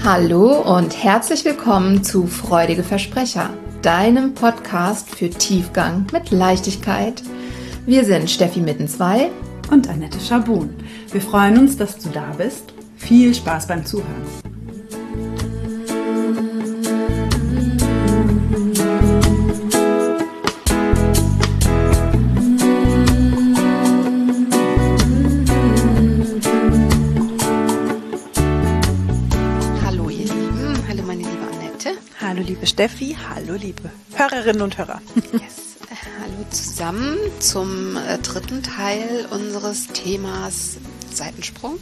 Hallo und herzlich willkommen zu Freudige Versprecher, deinem Podcast für Tiefgang mit Leichtigkeit. Wir sind Steffi Mittenzweig und Annette Schabun. Wir freuen uns, dass du da bist. Viel Spaß beim Zuhören. Hallo liebe Steffi, hallo liebe Hörerinnen und Hörer. Yes. Hallo zusammen zum dritten Teil unseres Themas Seitensprung.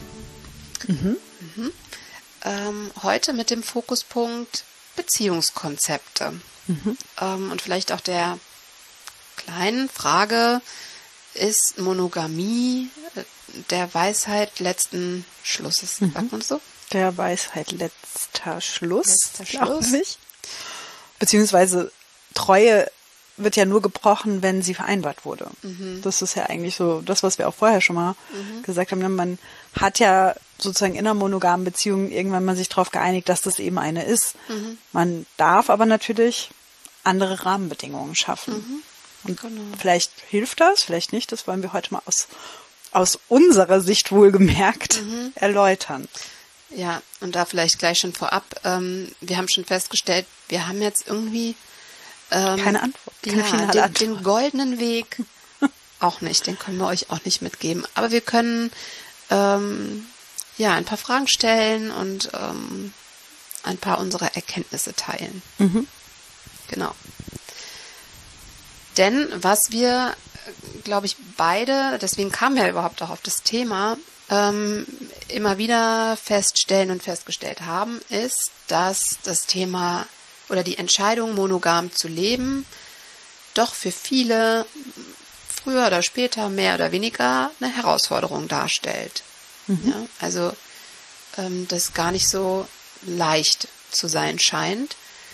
Heute mit dem Fokuspunkt Beziehungskonzepte. Und vielleicht auch der kleinen Frage, ist Monogamie der Weisheit letzten Schlusses? Sagt man so? Der Weisheit letzter Schluss, glaube ich. Beziehungsweise Treue wird ja nur gebrochen, wenn sie vereinbart wurde. Das ist ja eigentlich so das, was wir auch vorher schon mal gesagt haben. Man hat ja sozusagen in einer monogamen Beziehung irgendwann mal sich darauf geeinigt, dass das eben eine ist. Man darf aber natürlich andere Rahmenbedingungen schaffen. Und vielleicht hilft das, vielleicht nicht. Das wollen wir heute mal aus unserer Sicht wohlgemerkt erläutern. Ja, und da vielleicht gleich schon vorab, wir haben schon festgestellt, wir haben jetzt irgendwie keine Antwort, keine finale Antwort. Den goldenen Weg auch nicht, den können wir euch auch nicht mitgeben. Aber wir können ein paar Fragen stellen und ein paar unserer Erkenntnisse teilen. Genau. Denn was wir, glaube ich, beide, deswegen kamen wir überhaupt auch auf das Thema, immer wieder festgestellt haben, ist, dass das Thema oder die Entscheidung, monogam zu leben, doch für viele früher oder später mehr oder weniger eine Herausforderung darstellt. Ja, also das gar nicht so leicht zu sein scheint.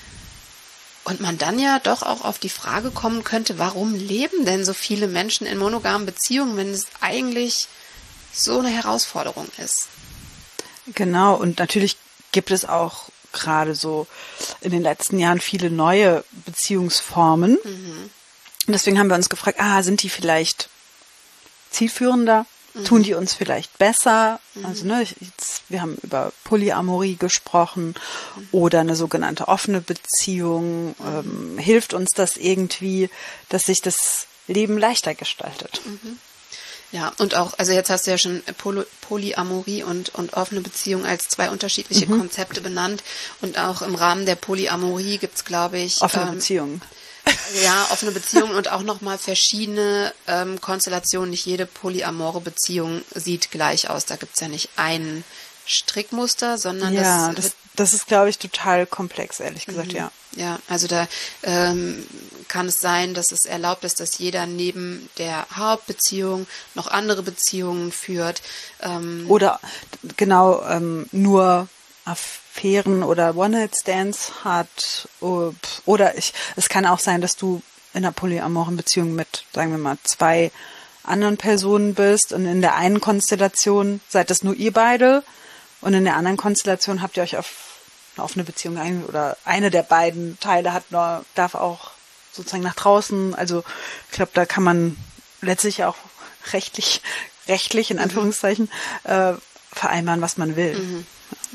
Und man dann ja doch auch auf die Frage kommen könnte, warum leben denn so viele Menschen in monogamen Beziehungen, wenn es eigentlich so eine Herausforderung ist. Genau, und natürlich gibt es auch gerade so in den letzten Jahren viele neue Beziehungsformen. Und deswegen haben wir uns gefragt, sind die vielleicht zielführender? Tun die uns vielleicht besser? Also wir haben über Polyamorie gesprochen oder eine sogenannte offene Beziehung. Hilft uns das irgendwie, dass sich das Leben leichter gestaltet? Ja, und auch, also jetzt hast du ja schon Polyamorie und offene Beziehung als zwei unterschiedliche Konzepte benannt. Und auch im Rahmen der Polyamorie gibt es, glaube ich, offene Beziehungen. Ja, offene Beziehungen und auch nochmal verschiedene Konstellationen. Nicht jede polyamore Beziehung sieht gleich aus. Da gibt es ja nicht ein Strickmuster, sondern das ist, glaube ich, total komplex, ehrlich gesagt, ja. Ja, also da kann es sein, dass es erlaubt ist, dass jeder neben der Hauptbeziehung noch andere Beziehungen führt. Oder genau nur Affären oder One-Night-Stands hat. Oder es kann auch sein, dass du in einer polyamoren Beziehung mit, sagen wir mal, 2 anderen Personen bist und in der einen Konstellation seid das nur ihr beide und in der anderen Konstellation habt ihr euch auf eine offene Beziehung ein oder eine der beiden Teile darf auch sozusagen nach draußen. Also ich glaube, da kann man letztlich auch rechtlich in Anführungszeichen vereinbaren, was man will.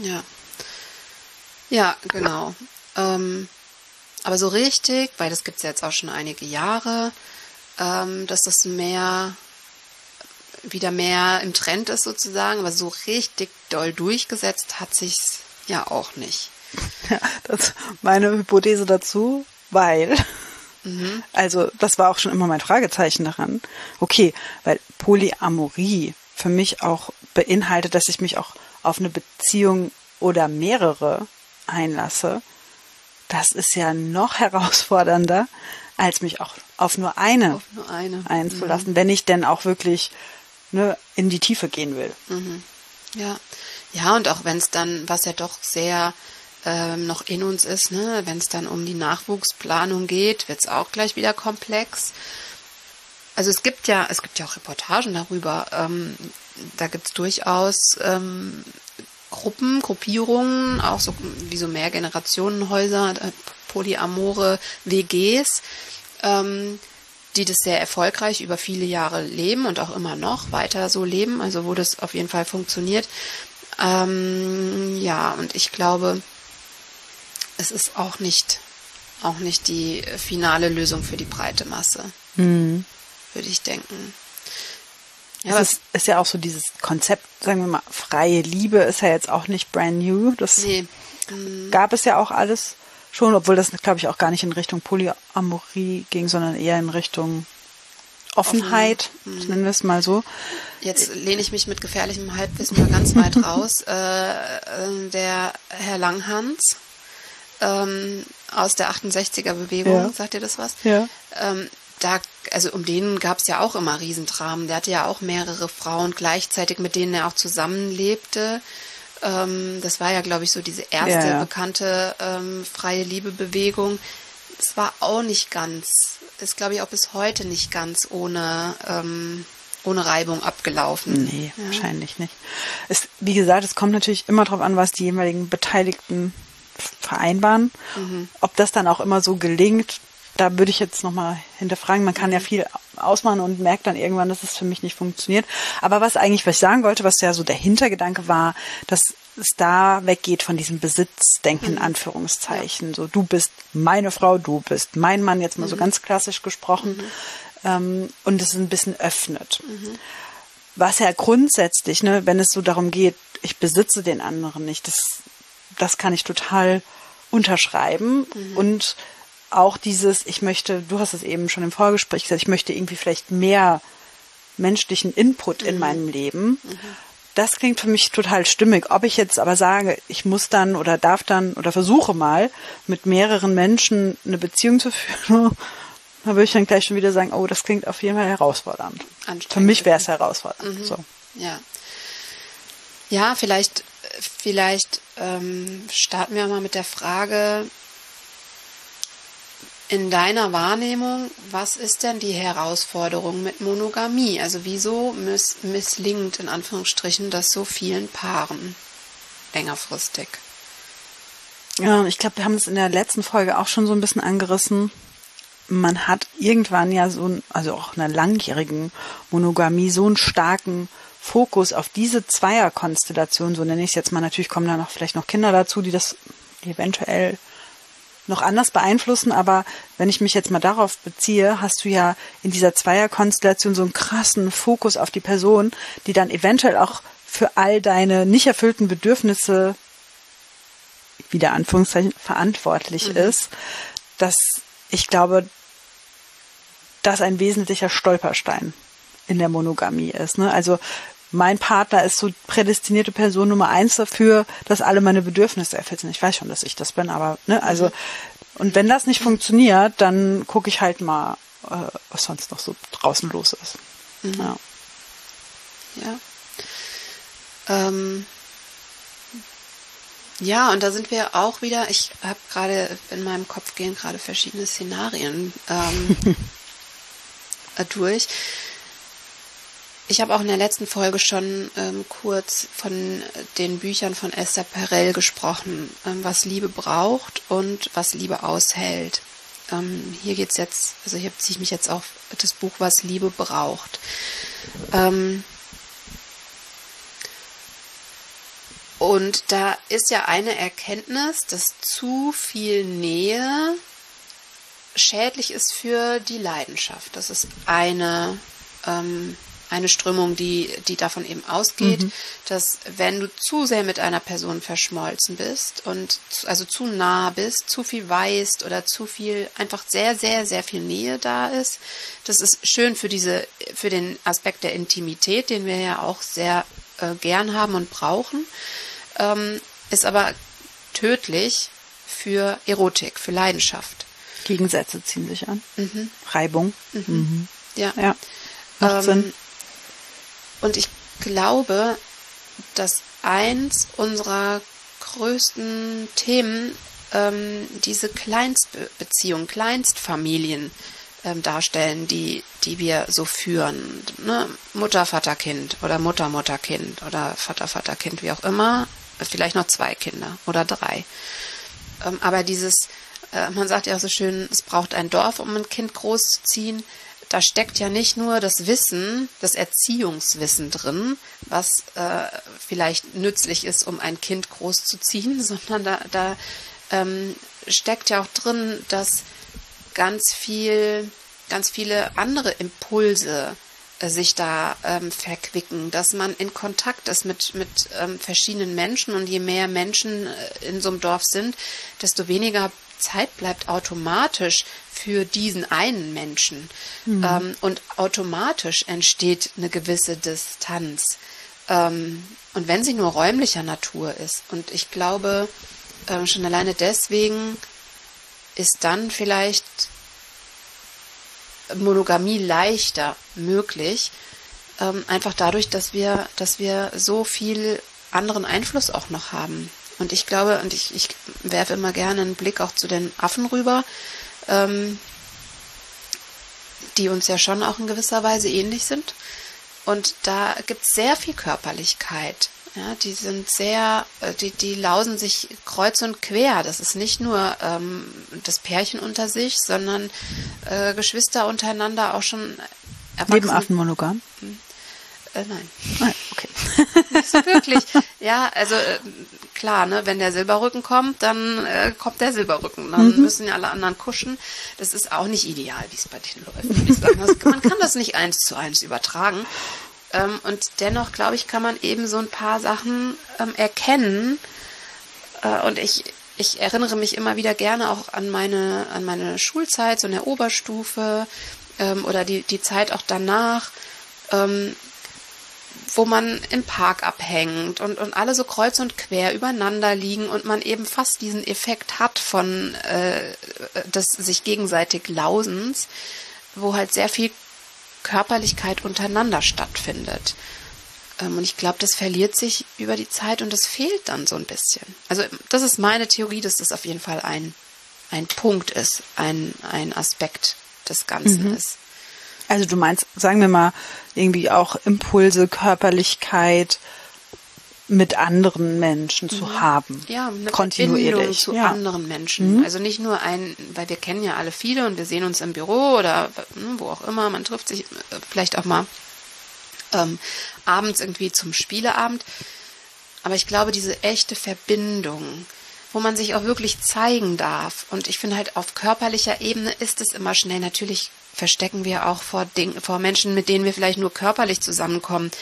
Ja, genau. Aber so richtig, weil das gibt es jetzt auch schon einige Jahre, dass das wieder mehr im Trend ist sozusagen, aber so richtig doll durchgesetzt hat sich's ja auch nicht. Ja, das ist meine Hypothese dazu, weil, also das war auch schon immer mein Fragezeichen daran. Okay, weil Polyamorie für mich auch beinhaltet, dass ich mich auch auf eine Beziehung oder mehrere einlasse. Das ist ja noch herausfordernder, als mich auch auf nur eine einzulassen, wenn ich denn auch wirklich in die Tiefe gehen will. Ja, und auch wenn es dann, was ja doch sehr noch in uns ist, wenn es dann um die Nachwuchsplanung geht, wird es auch gleich wieder komplex. Also es gibt ja auch Reportagen darüber. Da gibt es durchaus Gruppierungen, auch so wie so Mehrgenerationenhäuser, polyamore WGs, die das sehr erfolgreich über viele Jahre leben und auch immer noch weiter so leben, also wo das auf jeden Fall funktioniert. Ja, und ich glaube, es ist auch nicht die finale Lösung für die breite Masse, würde ich denken. Ja, es ist ja auch so dieses Konzept, sagen wir mal, freie Liebe ist ja jetzt auch nicht brand new. Das gab es ja auch alles schon, obwohl das, glaube ich, auch gar nicht in Richtung Polyamorie ging, sondern eher in Richtung Offenheit, nennen wir es mal so. Jetzt lehne ich mich mit gefährlichem Halbwissen mal ganz weit raus. Der Herr Langhans aus der 68er-Bewegung, sagt ihr das was? Ja. Also um den gab es ja auch immer Riesendramen. Der hatte ja auch mehrere Frauen gleichzeitig, mit denen er auch zusammenlebte. Das war ja, glaube ich, so diese erste bekannte freie Liebe-Bewegung. Es war auch nicht ganz, ist, glaube ich, auch bis heute nicht ganz ohne Reibung abgelaufen. Nee, wahrscheinlich nicht. Wie gesagt, es kommt natürlich immer darauf an, was die jeweiligen Beteiligten vereinbaren. Ob das dann auch immer so gelingt, da würde ich jetzt nochmal hinterfragen. Man kann ja viel ausmachen und merkt dann irgendwann, dass es für mich nicht funktioniert. Aber was ich sagen wollte, was ja so der Hintergedanke war, dass es da weggeht von diesem Besitzdenken, in Anführungszeichen. So, du bist meine Frau, du bist mein Mann, jetzt mal so ganz klassisch gesprochen. Und es ein bisschen öffnet. Was ja grundsätzlich, wenn es so darum geht, ich besitze den anderen nicht, das kann ich total unterschreiben. Und auch dieses, du hast es eben schon im Vorgespräch gesagt, ich möchte irgendwie vielleicht mehr menschlichen Input in meinem Leben. Das klingt für mich total stimmig. Ob ich jetzt aber sage, ich muss dann oder darf dann oder versuche mal, mit mehreren Menschen eine Beziehung zu führen, da würde ich dann gleich schon wieder sagen, oh, das klingt auf jeden Fall herausfordernd. Für mich wäre es herausfordernd. So. Ja, vielleicht starten wir mal mit der Frage, in deiner Wahrnehmung, was ist denn die Herausforderung mit Monogamie? Also wieso misslingt in Anführungsstrichen das so vielen Paaren längerfristig? Ja, ich glaube, wir haben es in der letzten Folge auch schon so ein bisschen angerissen. Man hat irgendwann ja also auch in einer langjährigen Monogamie so einen starken Fokus auf diese Zweierkonstellation, so nenne ich es jetzt mal. Natürlich kommen da vielleicht noch Kinder dazu, die das eventuell noch anders beeinflussen, aber wenn ich mich jetzt mal darauf beziehe, hast du ja in dieser Zweierkonstellation so einen krassen Fokus auf die Person, die dann eventuell auch für all deine nicht erfüllten Bedürfnisse, wieder Anführungszeichen, verantwortlich ist, dass ich glaube, das ein wesentlicher Stolperstein in der Monogamie ist. Also mein Partner ist so prädestinierte Person Nummer 1 dafür, dass alle meine Bedürfnisse erfüllt sind. Ich weiß schon, dass ich das bin, aber und wenn das nicht funktioniert, dann gucke ich halt mal, was sonst noch so draußen los ist. Ja, und da sind wir auch wieder, ich habe gerade, in meinem Kopf gehen gerade verschiedene Szenarien durch. Ich habe auch in der letzten Folge schon kurz von den Büchern von Esther Perel gesprochen, was Liebe braucht und was Liebe aushält. Hier geht's jetzt, also hier beziehe ich mich jetzt auf das Buch, was Liebe braucht. Und da ist ja eine Erkenntnis, dass zu viel Nähe schädlich ist für die Leidenschaft. Das ist eine Strömung, die davon eben ausgeht, dass wenn du zu sehr mit einer Person verschmolzen bist und also zu nah bist, zu viel weißt oder zu viel, einfach sehr, sehr, sehr viel Nähe da ist, das ist schön für den Aspekt der Intimität, den wir ja auch sehr gern haben und brauchen, ist aber tödlich für Erotik, für Leidenschaft. Gegensätze ziehen sich an. Reibung. Ja. Macht Sinn. Und ich glaube, dass eins unserer größten Themen diese Kleinstbeziehungen, Kleinstfamilien darstellen, die wir so führen. Ne? Mutter, Vater, Kind oder Mutter, Mutter, Kind oder Vater, Vater, Kind, wie auch immer. vielleicht noch 2 Kinder oder 3. Aber man sagt ja auch so schön, es braucht ein Dorf, um ein Kind großzuziehen. Da steckt ja nicht nur das Wissen, das Erziehungswissen drin, was vielleicht nützlich ist, um ein Kind großzuziehen, sondern da steckt ja auch drin, dass ganz viele andere Impulse sich da verquicken, dass man in Kontakt ist mit verschiedenen Menschen, und je mehr Menschen in so einem Dorf sind, desto weniger Zeit bleibt automatisch für diesen einen Menschen. Und automatisch entsteht eine gewisse Distanz. Und wenn sie nur räumlicher Natur ist. Und ich glaube, schon alleine deswegen ist dann vielleicht Monogamie leichter möglich, einfach dadurch, dass wir so viel anderen Einfluss auch noch haben. Und ich glaube, und ich werfe immer gerne einen Blick auch zu den Affen rüber, die uns ja schon auch in gewisser Weise ähnlich sind. Und da gibt es sehr viel Körperlichkeit. Ja, die sind die lausen sich kreuz und quer. Das ist nicht nur das Pärchen unter sich, sondern Geschwister untereinander auch schon erwachsen. Neben Affen monogam? Nein. Nein, okay. Nicht so wirklich. Ja, also klar, ne, wenn der Silberrücken kommt, dann kommt der Silberrücken. Dann müssen ja alle anderen kuschen. Das ist auch nicht ideal, wie es bei denen läuft, würde ich sagen. Man kann das nicht 1:1 übertragen. Und dennoch, glaube ich, kann man eben so ein paar Sachen erkennen. Und ich erinnere mich immer wieder gerne auch an meine Schulzeit, so in der Oberstufe, oder die Zeit auch danach, wo man im Park abhängt und alle so kreuz und quer übereinander liegen und man eben fast diesen Effekt hat von des sich gegenseitig Lausens, wo halt sehr viel Körperlichkeit untereinander stattfindet. Und ich glaube, das verliert sich über die Zeit und das fehlt dann so ein bisschen. Also das ist meine Theorie, dass das auf jeden Fall ein Punkt ist, ein Aspekt des Ganzen ist. Also du meinst, sagen wir mal, irgendwie auch Impulse, Körperlichkeit mit anderen Menschen zu haben. Ja, eine kontinuierlich Verbindung zu anderen Menschen. Also nicht nur weil wir kennen ja alle viele und wir sehen uns im Büro oder wo auch immer, man trifft sich vielleicht auch mal abends irgendwie zum Spieleabend. Aber ich glaube, diese echte Verbindung, wo man sich auch wirklich zeigen darf. Und ich finde halt, auf körperlicher Ebene ist es immer schnell. Natürlich verstecken wir auch vor Menschen, mit denen wir vielleicht nur körperlich zusammenkommen,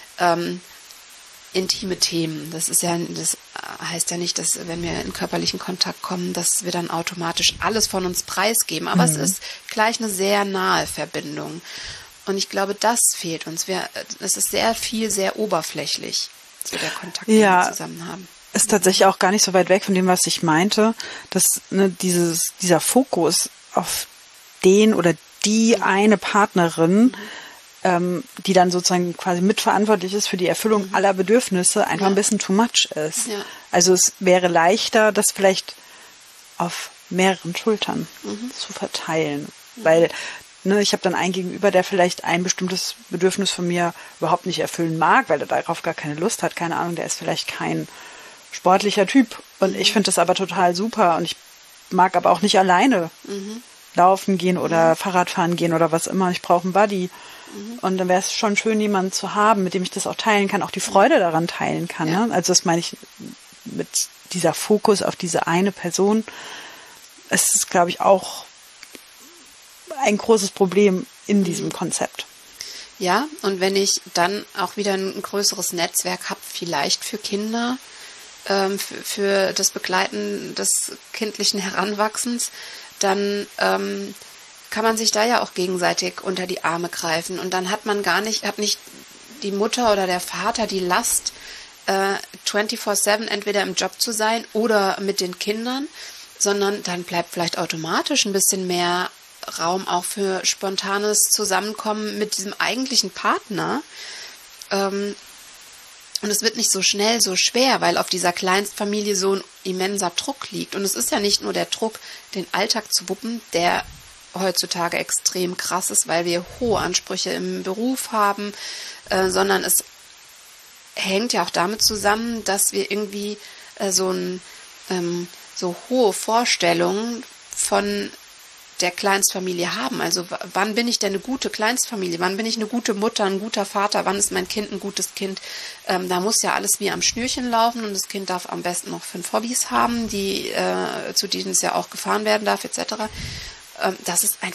intime Themen. Das heißt ja nicht, dass, wenn wir in körperlichen Kontakt kommen, dass wir dann automatisch alles von uns preisgeben. Aber es ist gleich eine sehr nahe Verbindung. Und ich glaube, das fehlt uns. Es ist sehr viel, sehr oberflächlich, so der Kontakt, den wir zusammen haben. Ist tatsächlich auch gar nicht so weit weg von dem, was ich meinte, dass dieser Fokus auf den oder die eine Partnerin, die dann sozusagen quasi mitverantwortlich ist für die Erfüllung aller Bedürfnisse, einfach ein bisschen too much ist. Ja. Also es wäre leichter, das vielleicht auf mehreren Schultern zu verteilen. Weil ich habe dann einen Gegenüber, der vielleicht ein bestimmtes Bedürfnis von mir überhaupt nicht erfüllen mag, weil er darauf gar keine Lust hat. Keine Ahnung, der ist vielleicht kein sportlicher Typ. Und ich finde das aber total super. Und ich mag aber auch nicht alleine laufen gehen oder Fahrradfahren gehen oder was immer. Ich brauche einen Buddy. Und dann wäre es schon schön, jemanden zu haben, mit dem ich das auch teilen kann, auch die Freude daran teilen kann. Ja. Ne? Also das meine ich mit dieser Fokus auf diese eine Person. Es ist, glaube ich, auch ein großes Problem in diesem Konzept. Ja, und wenn ich dann auch wieder ein größeres Netzwerk habe, vielleicht für Kinder, für das Begleiten des kindlichen Heranwachsens, dann kann man sich da ja auch gegenseitig unter die Arme greifen. Und dann hat nicht die Mutter oder der Vater die Last, 24/7 entweder im Job zu sein oder mit den Kindern, sondern dann bleibt vielleicht automatisch ein bisschen mehr Raum auch für spontanes Zusammenkommen mit diesem eigentlichen Partner. Und es wird nicht so schnell so schwer, weil auf dieser Kleinstfamilie so ein immenser Druck liegt. Und es ist ja nicht nur der Druck, den Alltag zu wuppen, der heutzutage extrem krass ist, weil wir hohe Ansprüche im Beruf haben, sondern es hängt ja auch damit zusammen, dass wir irgendwie so hohe Vorstellungen von der Kleinstfamilie haben. Also wann bin ich denn eine gute Kleinstfamilie? Wann bin ich eine gute Mutter, ein guter Vater? Wann ist mein Kind ein gutes Kind? Da muss ja alles wie am Schnürchen laufen und das Kind darf am besten noch 5 Hobbys haben, zu denen es ja auch gefahren werden darf, etc. Das ist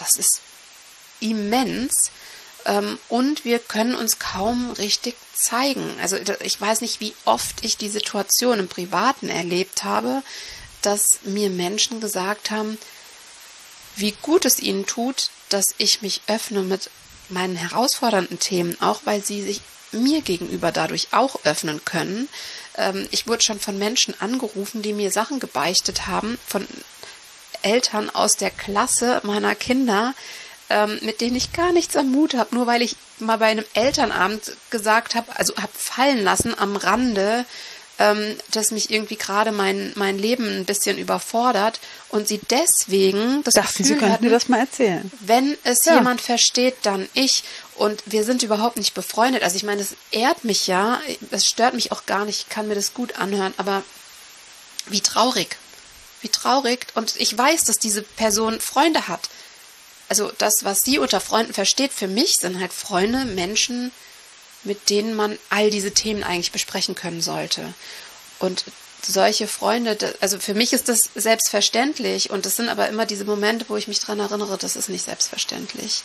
immens. Und wir können uns kaum richtig zeigen. Also ich weiß nicht, wie oft ich die Situation im Privaten erlebt habe, dass mir Menschen gesagt haben, wie gut es ihnen tut, dass ich mich öffne mit meinen herausfordernden Themen, auch weil sie sich mir gegenüber dadurch auch öffnen können. Ich wurde schon von Menschen angerufen, die mir Sachen gebeichtet haben, von Eltern aus der Klasse meiner Kinder, mit denen ich gar nichts am Hut habe, nur weil ich mal bei einem Elternabend gesagt habe, also habe fallen lassen am Rande, dass mich irgendwie gerade mein Leben ein bisschen überfordert und sie deswegen das Dachten, Gefühl sie könnten hatten, mir das mal erzählen. wenn es jemand versteht, dann ich. Und wir sind überhaupt nicht befreundet. Also ich meine, es ehrt mich ja, es stört mich auch gar nicht, ich kann mir das gut anhören, aber wie traurig. Wie traurig. Und ich weiß, dass diese Person Freunde hat. Also das, was sie unter Freunden versteht, für mich sind halt Freunde, Menschen, mit denen man all diese Themen eigentlich besprechen können sollte. Und solche Freunde, also für mich ist das selbstverständlich und es sind aber immer diese Momente, wo ich mich daran erinnere, das ist nicht selbstverständlich.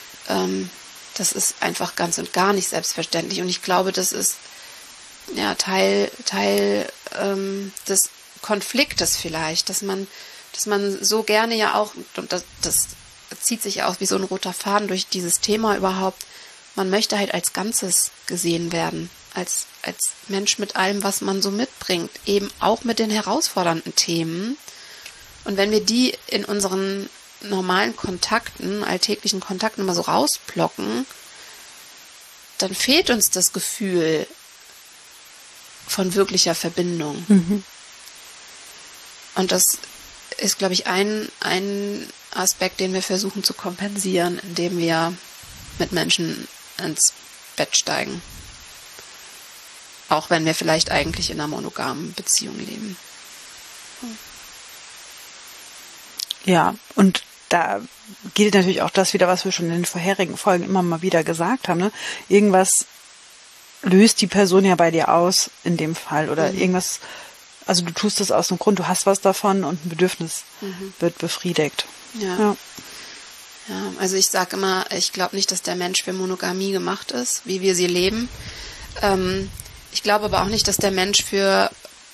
Das ist einfach ganz und gar nicht selbstverständlich und ich glaube, das ist ja Teil des Konfliktes vielleicht, dass man so gerne ja auch, und das zieht sich ja auch wie so ein roter Faden durch dieses Thema überhaupt, man möchte halt als Ganzes gesehen werden, als Mensch mit allem, was man so mitbringt, eben auch mit den herausfordernden Themen. Und wenn wir die in unseren normalen Kontakten, alltäglichen Kontakten immer so rausplocken, dann fehlt uns das Gefühl von wirklicher Verbindung. Mhm. Und das ist, glaube ich, ein Aspekt, den wir versuchen zu kompensieren, indem wir mit Menschen ins Bett steigen. Auch wenn wir vielleicht eigentlich in einer monogamen Beziehung leben. Ja, und da gilt natürlich auch das wieder, was wir schon in den vorherigen Folgen immer mal wieder gesagt haben. Ne? Irgendwas löst die Person ja bei dir aus in dem Fall oder irgendwas, also du tust das aus einem Grund, du hast was davon und ein Bedürfnis wird befriedigt. Ja, also ich sage immer, ich glaube nicht, dass der Mensch für Monogamie gemacht ist, wie wir sie leben. Ich glaube aber auch nicht, dass der Mensch für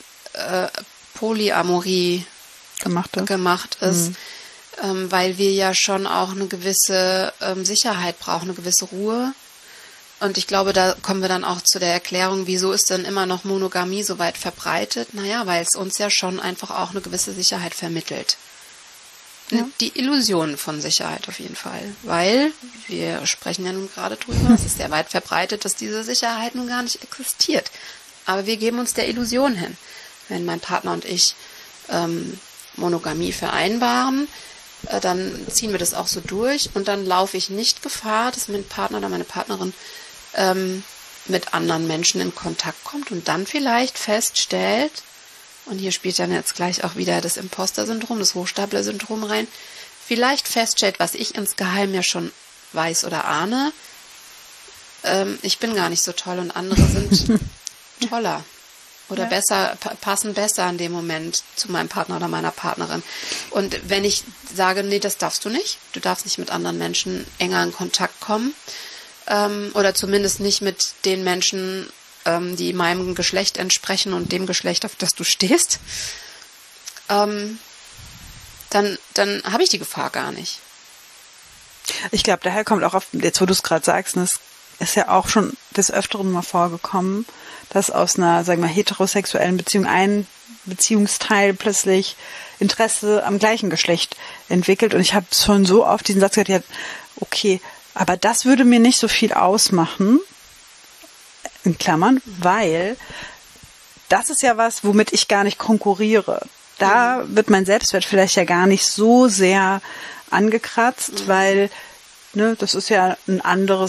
Polyamorie gemacht ist, weil wir ja schon auch eine gewisse Sicherheit brauchen, eine gewisse Ruhe. Und ich glaube, da kommen wir dann auch zu der Erklärung, wieso ist denn immer noch Monogamie so weit verbreitet? Naja, weil es uns ja schon einfach auch eine gewisse Sicherheit vermittelt. Ja. Die Illusion von Sicherheit auf jeden Fall, weil wir sprechen ja nun gerade drüber, es ist sehr weit verbreitet, dass diese Sicherheit nun gar nicht existiert. Aber wir geben uns der Illusion hin. Wenn mein Partner und ich Monogamie vereinbaren, dann ziehen wir das auch so durch und dann laufe ich nicht Gefahr, dass mein Partner oder meine Partnerin mit anderen Menschen in Kontakt kommt und dann vielleicht feststellt, und hier spielt dann jetzt gleich auch wieder das Imposter-Syndrom, das Hochstapler-Syndrom rein, vielleicht feststellt, was ich insgeheim ja schon weiß oder ahne, ich bin gar nicht so toll und andere sind toller oder besser, passen besser in dem Moment zu meinem Partner oder meiner Partnerin. Und wenn ich sage, nee, das darfst du darfst nicht mit anderen Menschen enger in Kontakt kommen, oder zumindest nicht mit den Menschen, die meinem Geschlecht entsprechen und dem Geschlecht, auf das du stehst, dann habe ich die Gefahr gar nicht. Ich glaube, daher kommt auch jetzt wo du es gerade sagst, es ist ja auch schon des Öfteren mal vorgekommen, dass aus einer, sagen wir mal, heterosexuellen Beziehung ein Beziehungsteil plötzlich Interesse am gleichen Geschlecht entwickelt. Und ich habe schon so oft diesen Satz gehört, ja, okay, aber das würde mir nicht so viel ausmachen, in Klammern, weil das ist ja was, womit ich gar nicht konkurriere. Da wird mein Selbstwert vielleicht ja gar nicht so sehr angekratzt, weil das ist ja ein anderes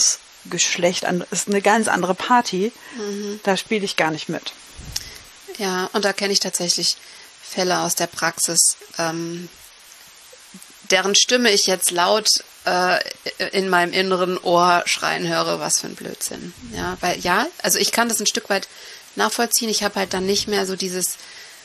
Geschlecht ist eine ganz andere Party. Da spiele ich gar nicht mit. Ja, und da kenne ich tatsächlich Fälle aus der Praxis, deren Stimme ich jetzt laut in meinem inneren Ohr schreien höre, was für ein Blödsinn. Ja, weil also ich kann das ein Stück weit nachvollziehen. Ich habe halt dann nicht mehr so dieses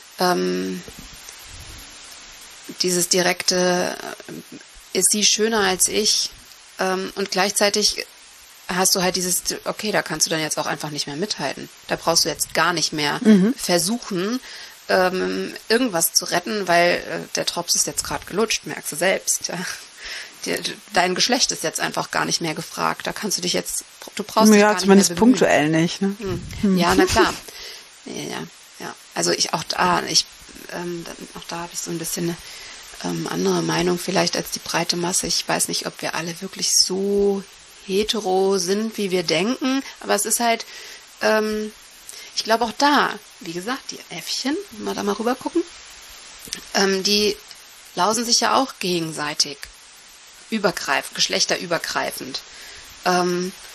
direkte, ist sie schöner als ich? Und gleichzeitig hast du halt dieses, okay, da kannst du dann jetzt auch einfach nicht mehr mithalten. Da brauchst du jetzt gar nicht mehr versuchen, irgendwas zu retten, weil der Drops ist jetzt gerade gelutscht, merkst du selbst. Ja. Dein Geschlecht ist jetzt einfach gar nicht mehr gefragt. Da kannst du dich jetzt, du brauchst dich gar nicht mehr bemühen. Punktuell nicht. Ne? Ja, na klar. Ja. Also auch da habe ich so ein bisschen eine andere Meinung vielleicht als die breite Masse. Ich weiß nicht, ob wir alle wirklich so hetero sind, wie wir denken, aber es ist halt, ich glaube auch da, wie gesagt, die Äffchen, wenn wir da mal rüber gucken, die lausen sich ja auch gegenseitig, geschlechterübergreifend. Da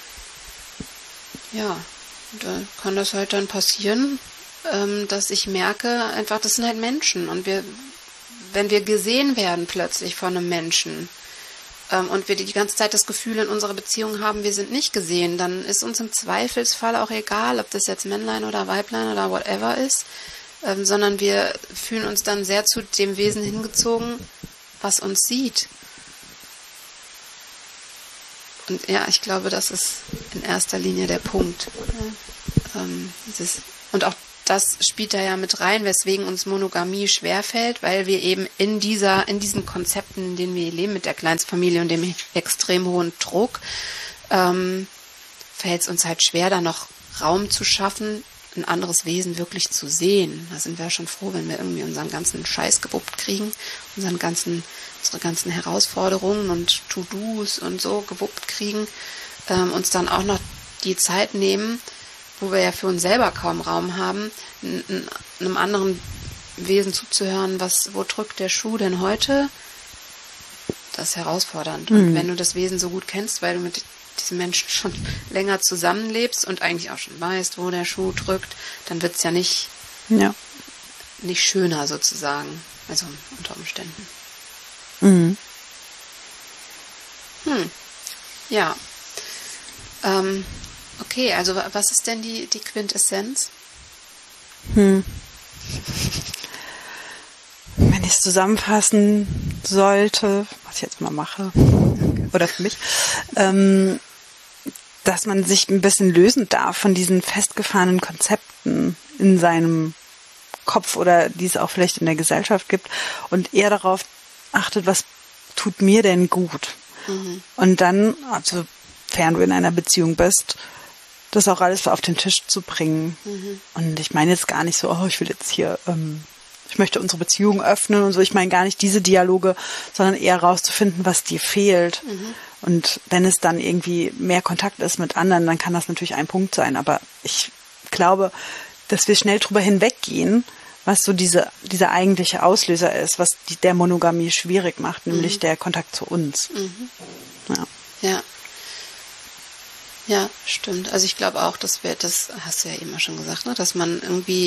kann das halt dann passieren, dass ich merke, einfach, das sind halt Menschen und wenn wir gesehen werden plötzlich von einem Menschen, und wir die ganze Zeit das Gefühl in unserer Beziehung haben, wir sind nicht gesehen, dann ist uns im Zweifelsfall auch egal, ob das jetzt Männlein oder Weiblein oder whatever ist, sondern wir fühlen uns dann sehr zu dem Wesen hingezogen, was uns sieht. Und ja, ich glaube, das ist in erster Linie der Punkt. Und auch das spielt da ja mit rein, weswegen uns Monogamie schwerfällt, weil wir eben in diesen Konzepten, in denen wir leben, mit der Kleinstfamilie und dem extrem hohen Druck, fällt es uns halt schwer, da noch Raum zu schaffen, ein anderes Wesen wirklich zu sehen. Da sind wir ja schon froh, wenn wir irgendwie unseren ganzen Scheiß gewuppt kriegen, unsere ganzen Herausforderungen und To-Dos und so gewuppt kriegen, uns dann auch noch die Zeit nehmen, wo wir ja für uns selber kaum Raum haben, einem anderen Wesen zuzuhören, wo drückt der Schuh denn heute? Das ist herausfordernd. Und wenn du das Wesen so gut kennst, weil du mit diesen Menschen schon länger zusammenlebst und eigentlich auch schon weißt, wo der Schuh drückt, dann wird es ja nicht schöner sozusagen, also unter Umständen. Ja. Okay, also was ist denn die Quintessenz? Wenn ich es zusammenfassen sollte, was ich jetzt mal mache, oder für mich, dass man sich ein bisschen lösen darf von diesen festgefahrenen Konzepten in seinem Kopf oder die es auch vielleicht in der Gesellschaft gibt und eher darauf achtet, was tut mir denn gut? Und dann, also sofern du in einer Beziehung bist, das auch alles auf den Tisch zu bringen. Und ich meine jetzt gar nicht so, ich will jetzt hier, ich möchte unsere Beziehung öffnen und so. Ich meine gar nicht diese Dialoge, sondern eher rauszufinden, was dir fehlt. Und wenn es dann irgendwie mehr Kontakt ist mit anderen, dann kann das natürlich ein Punkt sein. Aber ich glaube, dass wir schnell drüber hinweggehen, was so dieser eigentliche Auslöser ist, was der Monogamie schwierig macht, nämlich der Kontakt zu uns. Ja, stimmt. Also ich glaube auch, das hast du ja eben schon gesagt, ne, dass man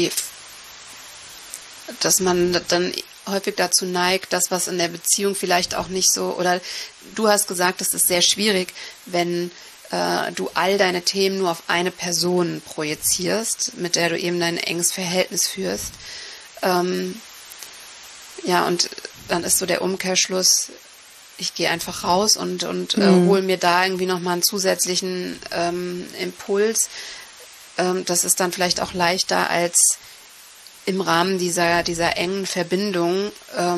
dann häufig dazu neigt, das, was in der Beziehung vielleicht auch nicht so, oder du hast gesagt, es ist sehr schwierig, wenn du all deine Themen nur auf eine Person projizierst, mit der du eben dein enges Verhältnis führst. Und dann ist so der Umkehrschluss, ich gehe einfach raus und hole mir da irgendwie nochmal einen zusätzlichen Impuls. Das ist dann vielleicht auch leichter, als im Rahmen dieser engen Verbindung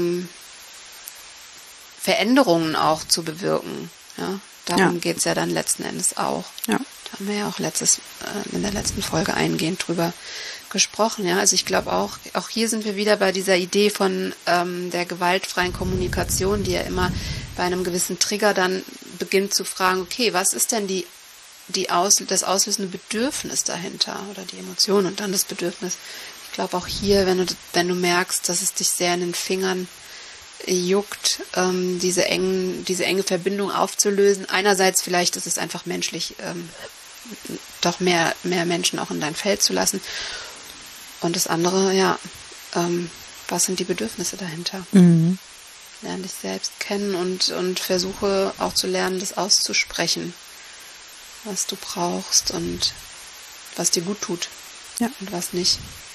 Veränderungen auch zu bewirken. Ja? Darum geht's ja dann letzten Endes auch. Ja. Da haben wir ja auch in der letzten Folge eingehend drüber gesprochen. Ja? Also ich glaube auch hier sind wir wieder bei dieser Idee von der gewaltfreien Kommunikation, die ja immer bei einem gewissen Trigger dann beginnt zu fragen, okay, was ist denn das auslösende Bedürfnis dahinter oder die Emotion und dann das Bedürfnis. Ich glaube auch hier, wenn du merkst, dass es dich sehr in den Fingern juckt, diese enge Verbindung aufzulösen. Einerseits vielleicht ist es einfach menschlich, doch mehr Menschen auch in dein Feld zu lassen. Und das andere, ja, was sind die Bedürfnisse dahinter? Mhm. Lerne dich selbst kennen und versuche auch zu lernen, das auszusprechen, was du brauchst und was dir gut tut und was nicht.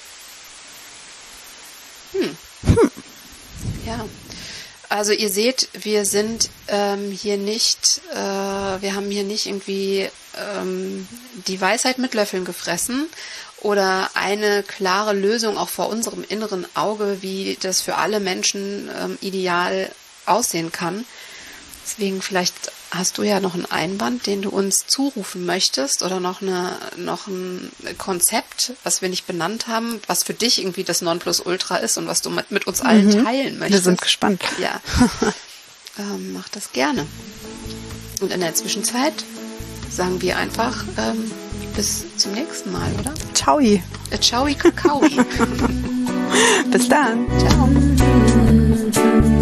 Ja, also ihr seht, wir sind hier nicht, wir haben hier nicht irgendwie die Weisheit mit Löffeln gefressen oder eine klare Lösung auch vor unserem inneren Auge, wie das für alle Menschen ideal aussehen kann. Deswegen vielleicht hast du ja noch einen Einwand, den du uns zurufen möchtest oder noch ein Konzept, was wir nicht benannt haben, was für dich irgendwie das Nonplusultra ist und was du mit uns allen teilen möchtest. Wir sind gespannt. Ja, mach das gerne. Und in der Zwischenzeit sagen wir einfach bis zum nächsten Mal, oder? Ciao. Ciao, Kakao. Bis dann. Ciao.